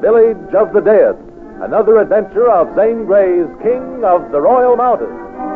Village of the Dead, another adventure of Zane Grey's King of the Royal Mountains.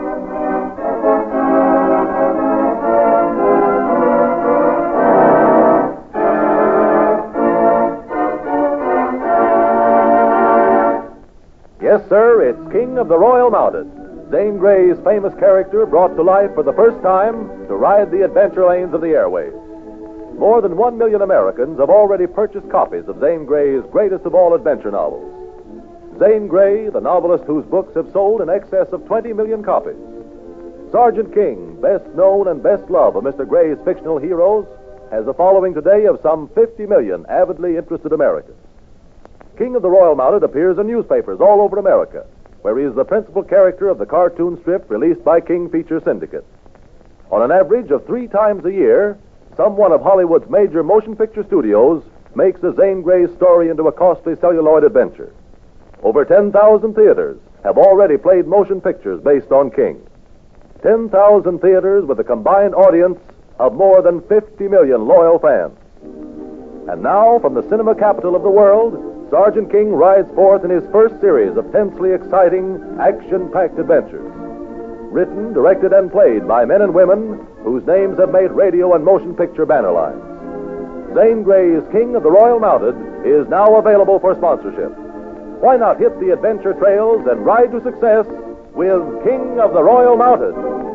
Yes, sir, it's King of the Royal Mounted, Zane Grey's famous character brought to life for the first time to ride the adventure lanes of the airways. More than 1 million Americans have already purchased copies of Zane Grey's greatest of all adventure novels. Zane Grey, the novelist whose books have sold in excess of 20 million copies. Sergeant King, best known and best loved of Mr. Grey's fictional heroes, has a following today of some 50 million avidly interested Americans. King of the Royal Mounted appears in newspapers all over America, where he is the principal character of the cartoon strip released by King Feature Syndicate. On an average of 3 times a year, some one of Hollywood's major motion picture studios makes a Zane Grey story into a costly celluloid adventure. Over 10,000 theaters have already played motion pictures based on King. 10,000 theaters with a combined audience of more than 50 million loyal fans. And now, from the cinema capital of the world, Sergeant King rides forth in his first series of tensely exciting, action-packed adventures. Written, directed, and played by men and women whose names have made radio and motion picture banner lines. Zane Grey's King of the Royal Mounted is now available for sponsorship. Why not hit the adventure trails and ride to success with King of the Royal Mounted?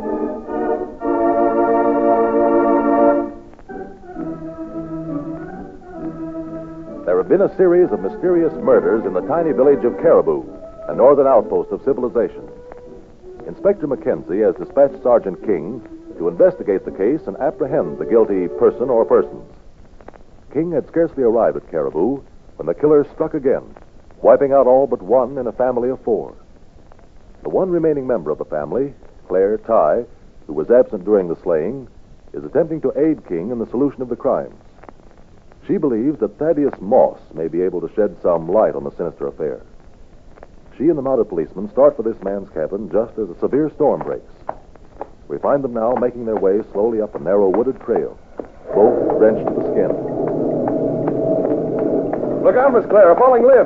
There have been a series of mysterious murders in the tiny village of Caribou, a northern outpost of civilization. Inspector Mackenzie has dispatched Sergeant King to investigate the case and apprehend the guilty person or persons. King had scarcely arrived at Caribou when the killer struck again, wiping out all but one in a family of 4. The one remaining member of the family, Claire Ty, who was absent during the slaying, is attempting to aid King in the solution of the crimes. She believes that Thaddeus Moss may be able to shed some light on the sinister affair. She and the mounted policeman start for this man's cabin just as a severe storm breaks. We find them now making their way slowly up a narrow wooded trail, both drenched to the skin. Look out, Miss Claire, a falling limb.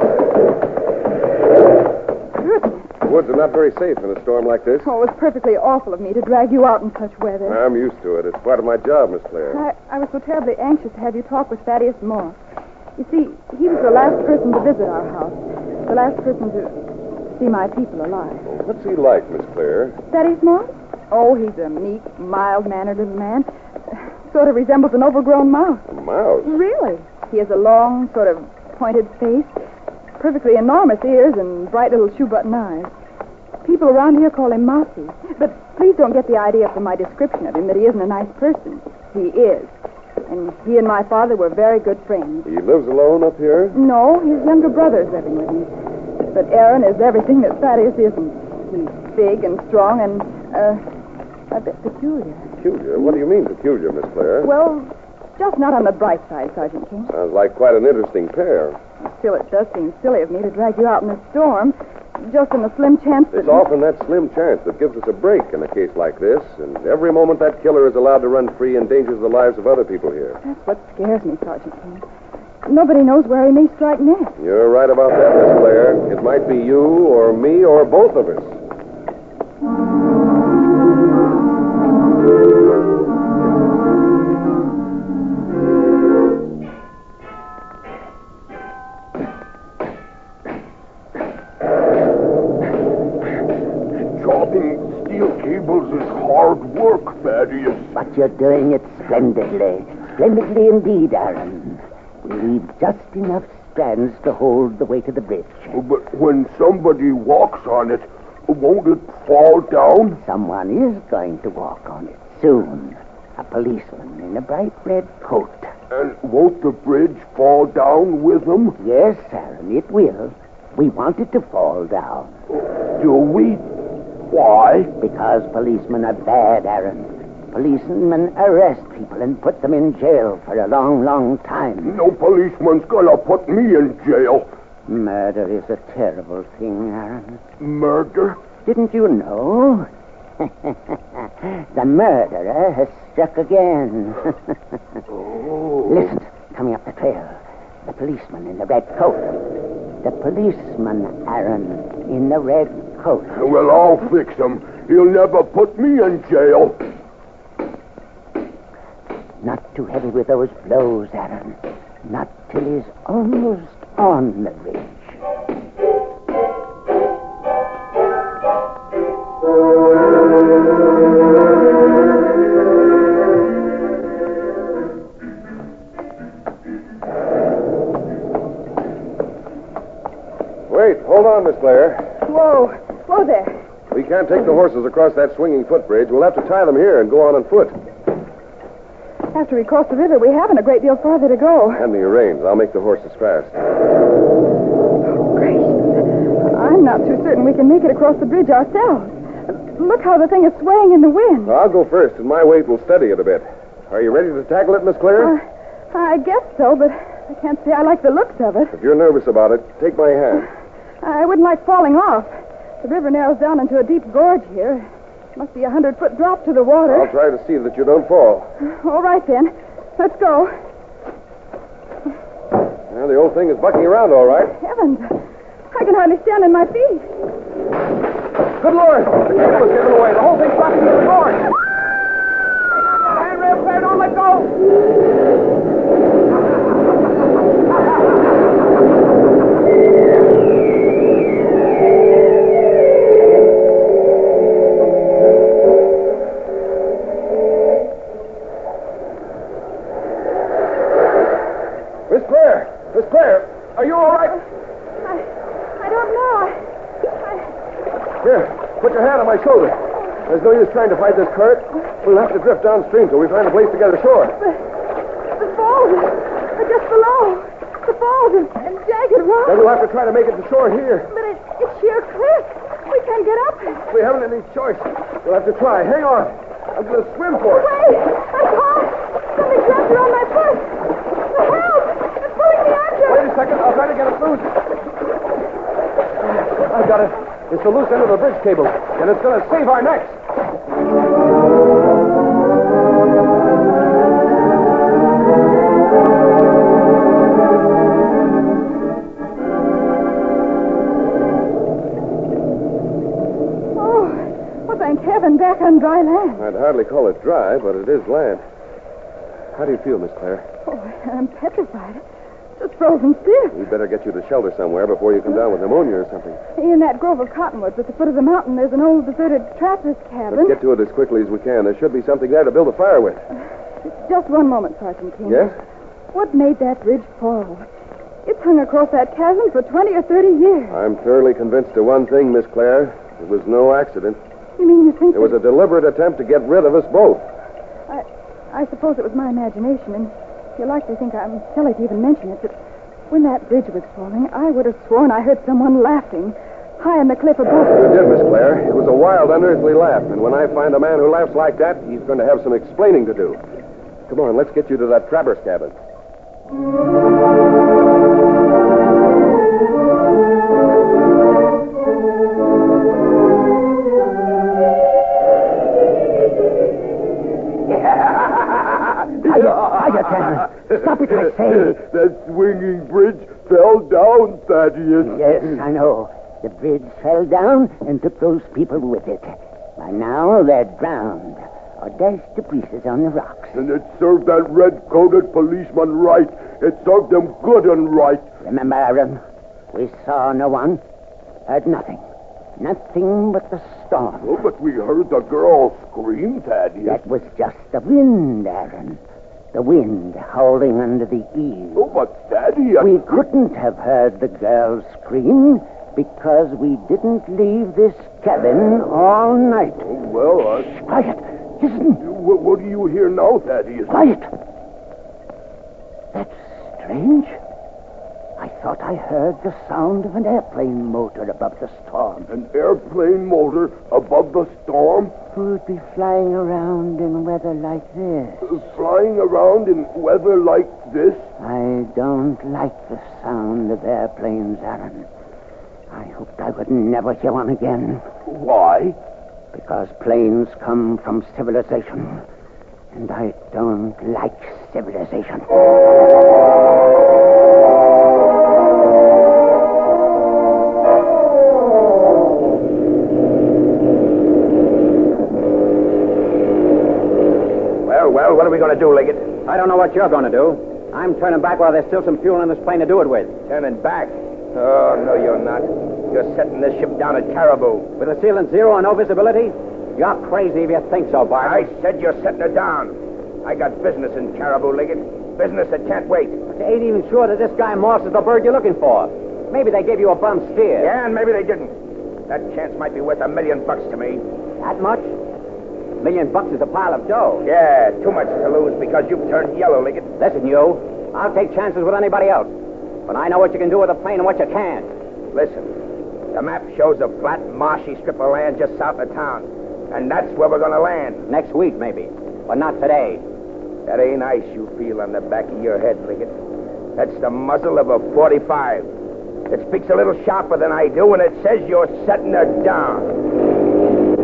Goodness. The woods are not very safe in a storm like this. Oh, it was perfectly awful of me to drag you out in such weather. I'm used to it. It's part of my job, Miss Claire. I was so terribly anxious to have you talk with Thaddeus Moss. You see, he was the last person to visit our house. The last person to see my people alive. Well, what's he like, Miss Claire? Thaddeus Moss? Oh, he's a meek, mild-mannered little man. Sort of resembles an overgrown mouse. A mouse? Really? He has a long, sort of pointed face, perfectly enormous ears, and bright little shoe-button eyes. People around here call him Mousy. But please don't get the idea from my description of him that he isn't a nice person. He is. And he and my father were very good friends. He lives alone up here? No, his younger brother's living with me. But Aaron is everything that Thaddeus isn't. He's big and strong and, a bit peculiar. Peculiar? What do you mean peculiar, Miss Claire? Well, just not on the bright side, Sergeant King. Sounds like quite an interesting pair. Still, it does seem silly of me to drag you out in a storm, just in the slim chance that... It's often that slim chance that gives us a break in a case like this, and every moment that killer is allowed to run free endangers the lives of other people here. That's what scares me, Sergeant King. Nobody knows where he may strike next. You're right about that, Miss Claire. It might be you or me or both of us. But you're doing it splendidly. Splendidly indeed, Aaron. We leave just enough strands to hold the weight of the bridge. But when somebody walks on it, won't it fall down? Someone is going to walk on it soon. A policeman in a bright red coat. And won't the bridge fall down with him? Yes, Aaron, it will. We want it to fall down. Do we? Why? Because policemen are bad, Aaron. Policemen arrest people and put them in jail for a long, long time. No policeman's gonna put me in jail. Murder is a terrible thing, Aaron. Murder? Didn't you know? The murderer has struck again. Oh. Listen, coming up the trail. The policeman in the red coat. The policeman, Aaron, in the red coat. Well, I'll fix him. He'll never put me in jail. Not too heavy with those blows, Aaron. Not till he's almost on the ridge. Wait, hold on, Miss Claire. Whoa. Whoa there. We can't take the horses across that swinging footbridge. We'll have to tie them here and go on foot. After we cross the river, we haven't a great deal farther to go. Hand me your reins. I'll make the horses fast. Gracious. I'm not too certain we can make it across the bridge ourselves. Look how the thing is swaying in the wind. I'll go first, and my weight will steady it a bit. Are you ready to tackle it, Miss Claire? I guess so, but I can't say I like the looks of it. If you're nervous about it, take my hand. I wouldn't like falling off. The river narrows down into a deep gorge here. Must be a 100-foot drop to the water. I'll try to see that you don't fall. All right, then. Let's go. Well, the old thing is bucking around all right. Heavens. I can hardly stand on my feet. Good Lord! The cable is giving away. The whole thing's dropping to the gorge. Handrail, Claire, don't let go! Miss Claire, are you all right? I don't know. Here, put your hand on my shoulder. There's no use trying to fight this current. We'll have to drift downstream till we find a place to get ashore. The falls are just below. The falls and jagged rocks. Then we'll have to try to make it to shore here. But it's sheer cliff. We can't get up it. We haven't any choice. We'll have to try. Hang on. I'm going to swim for it. Wait! I'm caught! Something grabbed around my foot. Help! It's pulling me under. Wait a second. I'll try to get it loose. I've got it. It's the loose end of the bridge cable, and it's going to save our necks. Thank heaven, back on dry land. I'd hardly call it dry, but it is land. How do you feel, Miss Claire? Oh, I'm petrified. Just frozen stiff. We'd better get you to shelter somewhere before you come down with pneumonia or something. In that grove of cottonwoods at the foot of the mountain, there's an old deserted trapper's cabin. Let's get to it as quickly as we can. There should be something there to build a fire with. Just one moment, Sergeant King. Yes? What made that bridge fall? It's hung across that chasm for 20 or 30 years. I'm thoroughly convinced of one thing, Miss Claire. It was no accident. You mean you think It was a deliberate attempt to get rid of us both. I suppose it was my imagination, and you'll likely think I'm silly to even mention it, but when that bridge was falling, I would have sworn I heard someone laughing high on the cliff above us. You did, Miss Claire. It was a wild, unearthly laugh, and when I find a man who laughs like that, he's going to have some explaining to do. Come on, let's get you to that trapper's cabin. Stop it, I say. That swinging bridge fell down, Thaddeus. Yes, I know. The bridge fell down and took those people with it. By now, they're drowned or dashed to pieces on the rocks. And it served that red-coated policeman right. It served him good and right. Remember, Aaron, we saw no one, heard nothing. Nothing but the storm. Oh, but we heard the girl scream, Thaddeus. That was just the wind, Aaron. The wind howling under the eaves. Oh, but Thaddeus... We couldn't have heard the girl scream because we didn't leave this cabin all night. Oh, well, Shh, quiet. Listen. What do you hear now, Thaddeus? Quiet. That's strange. I thought I heard the sound of an airplane motor above the storm. An airplane motor above the storm? Who'd be flying around in weather like this? Flying around in weather like this? I don't like the sound of airplanes, Aaron. I hoped I would never hear one again. Why? Because planes come from civilization. And I don't like civilization. do, Liggett? I don't know what you're going to do. I'm turning back while there's still some fuel in this plane to do it with. Turning back? Oh, no, you're not. You're setting this ship down at Caribou. With the ceiling zero and no visibility? You're crazy if you think so, Bart. I said you're setting her down. I got business in Caribou, Liggett. Business that can't wait. But you ain't even sure that this guy Moss is the bird you're looking for. Maybe they gave you a bum steer. Yeah, and maybe they didn't. That chance might be worth $1 million to me. That much? $1 million is a pile of dough. Yeah, too much to lose because you've turned yellow, Liggett. Listen, you. I'll take chances with anybody else. But I know what you can do with a plane and what you can't. Listen, the map shows a flat, marshy strip of land just south of town. And that's where we're going to land. Next week, maybe. But not today. That ain't ice you feel on the back of your head, Liggett. That's the muzzle of a .45. It speaks a little sharper than I do, and it says you're setting her down.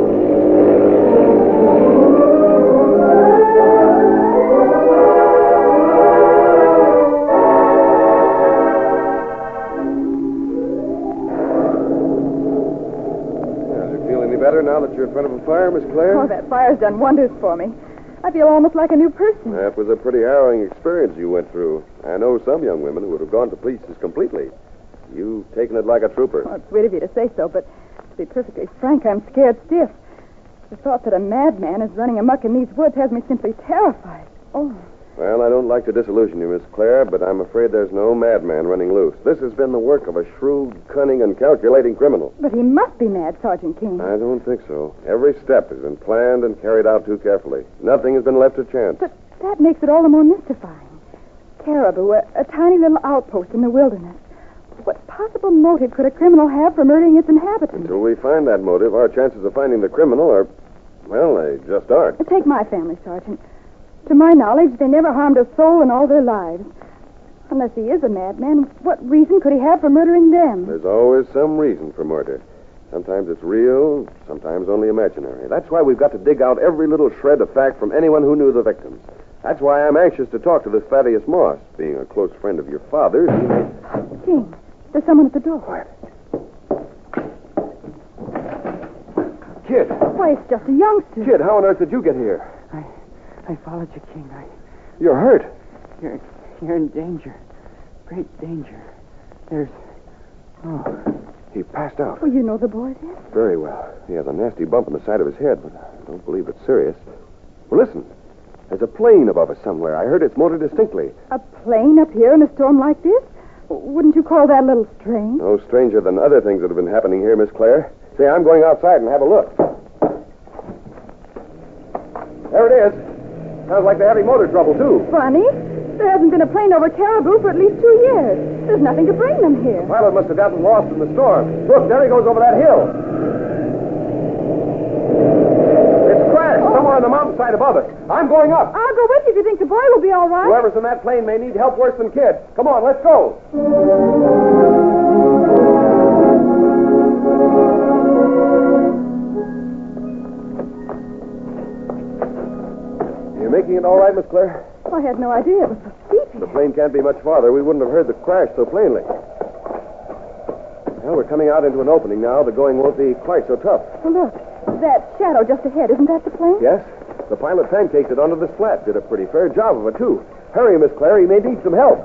Better now that you're in front of a fire, Miss Claire? Oh, that fire's done wonders for me. I feel almost like a new person. That was a pretty harrowing experience you went through. I know some young women who would have gone to pieces completely. You've taken it like a trooper. Oh, it's sweet of you to say so, but to be perfectly frank, I'm scared stiff. The thought that a madman is running amok in these woods has me simply terrified. Oh. Well, I don't like to disillusion you, Miss Claire, but I'm afraid there's no madman running loose. This has been the work of a shrewd, cunning, and calculating criminal. But he must be mad, Sergeant King. I don't think so. Every step has been planned and carried out too carefully. Nothing has been left to chance. But that makes it all the more mystifying. Caribou, a tiny little outpost in the wilderness. What possible motive could a criminal have for murdering its inhabitants? Until we find that motive, our chances of finding the criminal are, well, they just aren't. Take my family, Sergeant. To my knowledge, they never harmed a soul in all their lives. Unless he is a madman, what reason could he have for murdering them? There's always some reason for murder. Sometimes it's real, sometimes only imaginary. That's why we've got to dig out every little shred of fact from anyone who knew the victims. That's why I'm anxious to talk to this Thaddeus Moss. Being a close friend of your father's, he may... King, there's someone at the door. Quiet. Kid. Why, it's just a youngster. Kid, how on earth did you get here? I followed you, King. You're hurt. You're in danger. Great danger. He passed out. Well, you know the boy did? Very well. He has a nasty bump in the side of his head, but I don't believe it's serious. Well, listen. There's a plane above us somewhere. I heard its motor distinctly. A plane up here in a storm like this? Wouldn't you call that a little strange? No stranger than other things that have been happening here, Miss Claire. Say, I'm going outside and have a look. There it is. Sounds like they're having motor trouble, too. Funny. There hasn't been a plane over Caribou for at least 2 years. There's nothing to bring them here. The pilot must have gotten lost in the storm. Look, there he goes over that hill. It's crashed somewhere on the mountainside above us. I'm going up. I'll go with you if you think the boy will be all right. Whoever's in that plane may need help worse than Kid. Come on, let's go. You making it all right, Miss Claire? I had no idea it was so steep. The plane can't be much farther. We wouldn't have heard the crash so plainly. Well, we're coming out into an opening now. The going won't be quite so tough. Well, look. That shadow just ahead. Isn't that the plane? Yes. The pilot pancaked it onto this flat. Did a pretty fair job of it, too. Hurry, Miss Claire. He may need some help.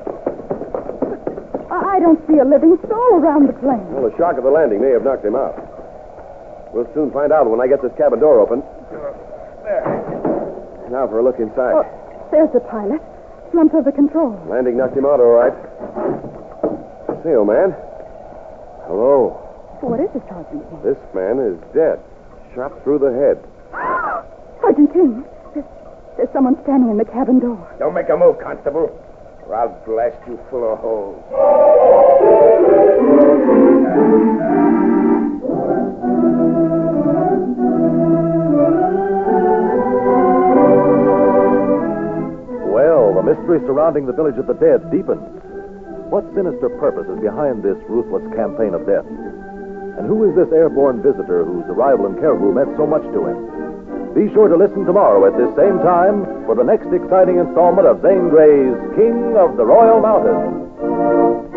I don't see a living soul around the plane. Well, the shock of the landing may have knocked him out. We'll soon find out when I get this cabin door open. There. Now for a look inside. Oh, there's the pilot. Slumped over the controls. Landing knocked him out all right. Say, old man. Hello. What is it, Sergeant King? This man is dead. Shot through the head. Sergeant King, there's someone standing in the cabin door. Don't make a move, Constable, or I'll blast you full of holes. Well, the mystery surrounding the village of the dead deepens. What sinister purpose is behind this ruthless campaign of death? And who is this airborne visitor whose arrival in Caribou meant so much to him? Be sure to listen tomorrow at this same time for the next exciting installment of Zane Grey's King of the Royal Mountains.